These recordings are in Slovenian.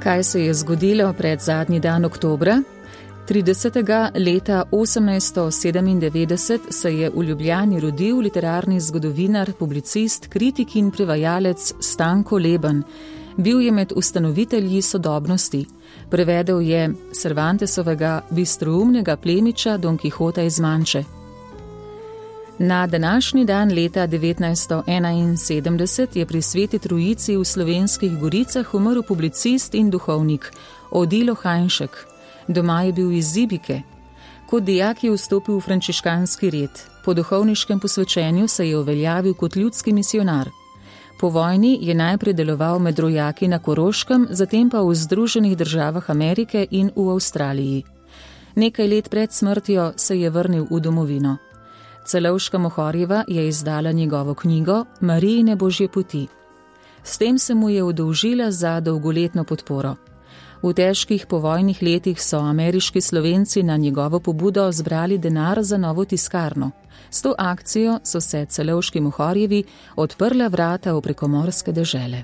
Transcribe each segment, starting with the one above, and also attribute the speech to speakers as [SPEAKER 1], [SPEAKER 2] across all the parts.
[SPEAKER 1] kaj se je zgodilo pred zadnji dan oktobra? 30. leta 1897 se je v Ljubljani rodil literarni zgodovinar, publicist, kritik in prevajalec Stanko Leben. Bil je med ustanovitelji sodobnosti. Prevedel je Cervantesovega bistroumnega plemiča Don Kihota iz Manče. Na današnji dan leta 1971 je pri Sveti Trojici v Slovenskih Goricah umrl publicist in duhovnik Odilo Hajnšek. Doma je bil iz Zibike. Kot dijak je vstopil v frančiškanski red. Po duhovniškem posvečenju se je uveljavil kot ljudski misionar. Po vojni je najprej deloval med rojaki na Koroškem, zatem pa v Združenih državah Amerike in v Avstraliji. Nekaj let pred smrtjo se je vrnil v domovino. Celovška Mohorjeva je izdala njegovo knjigo Marijine božje poti. S tem se mu je udolžila za dolgoletno podporo. V težkih povojnih letih so ameriški Slovenci na njegovo pobudo zbrali denar za novo tiskarno. S to akcijo so se Celovški Mohorjevi odprla vrata v prekomorske dežele.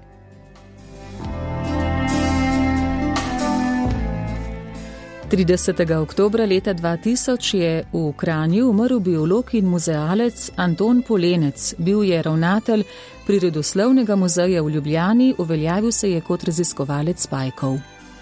[SPEAKER 1] Oktobra leta 2000 je v Kranju umrl biolog in muzealec Anton Polenec. Bil je ravnatelj Prirodoslovnega muzeja v Ljubljani, uveljavil se je kot raziskovalec pajkov.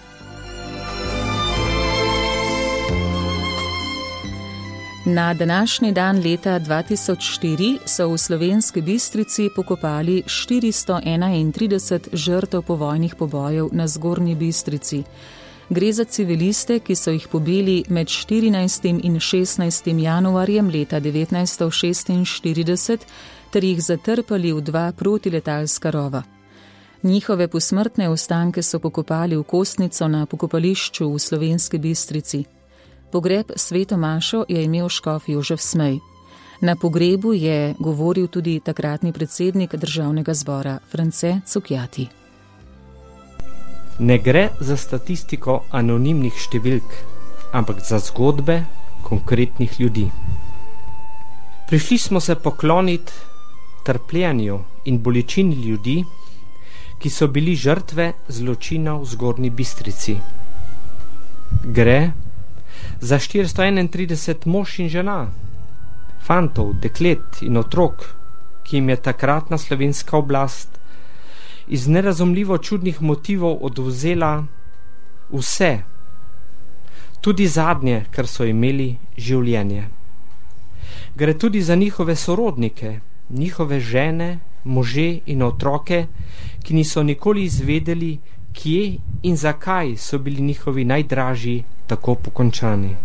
[SPEAKER 1] Na današnji dan leta 2004 so v Slovenski Bistrici pokopali 431 žrtev povojnih pobojev na Zgornji Bistrici. Gre za civiliste, ki so jih pobili med 14. in 16. januarjem leta 1946 ter jih zatrpali v 2 protiletalska rova. Njihove posmrtne ostanke so pokopali v kostnico na pokopališču v Slovenski Bistrici. Pogreb sveto mašo je imel škof Jožef Smej. Na pogrebu je govoril tudi takratni predsednik Državnega zbora France Cukjati.
[SPEAKER 2] Ne gre za statistiko anonimnih številk, ampak za zgodbe konkretnih ljudi. Prišli smo se pokloniti trpljenju in bolečini ljudi, ki so bili žrtve zločina v Zgornji Bistrici. Gre za 431 mož in žena, fantov, deklet in otrok, ki jim je takratna slovenska oblast iz nerazumljivo čudnih motivov odvzela vse, tudi zadnje, kar so imeli življenje. Gre tudi za njihove sorodnike, njihove žene, može in otroke, ki niso nikoli izvedeli, kje in zakaj so bili njihovi najdražji tako pokončani.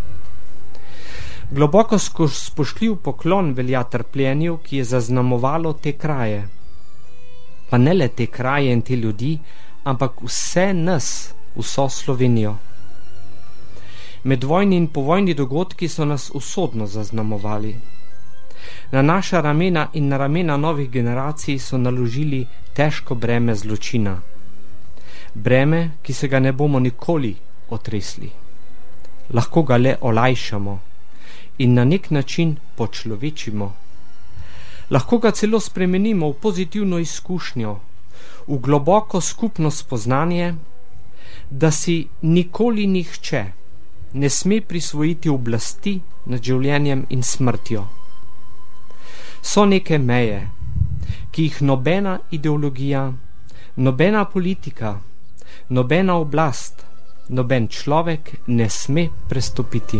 [SPEAKER 2] Globoko spoštljiv poklon velja trpljenju, ki je zaznamovalo te kraje. Pa ne le te kraje in te ljudi, ampak vse nas, vso Slovenijo. Medvojni in povojni dogodki so nas usodno zaznamovali. Na naša ramena in na ramena novih generacij so naložili težko breme zločina. Breme, ki se ga ne bomo nikoli otresli. Lahko ga le olajšamo in na nek način počlovečimo. Lahko ga celo spremenimo v pozitivno izkušnjo, v globoko skupno spoznanje, da si nikoli nihče ne sme prisvojiti oblasti nad življenjem in smrtjo. So neke meje, ki jih nobena ideologija, nobena politika, nobena oblast, noben človek ne sme prestopiti.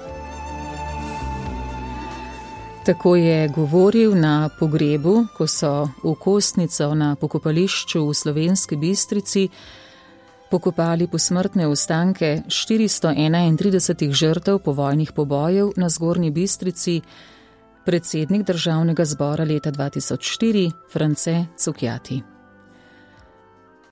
[SPEAKER 1] Tako je govoril na pogrebu, ko so v kostnico na pokopališču v Slovenski Bistrici pokopali posmrtne ostanke 431 žrtev povojnih pobojev na Zgornji Bistrici predsednik Državnega zbora leta 2004 France Cukjati.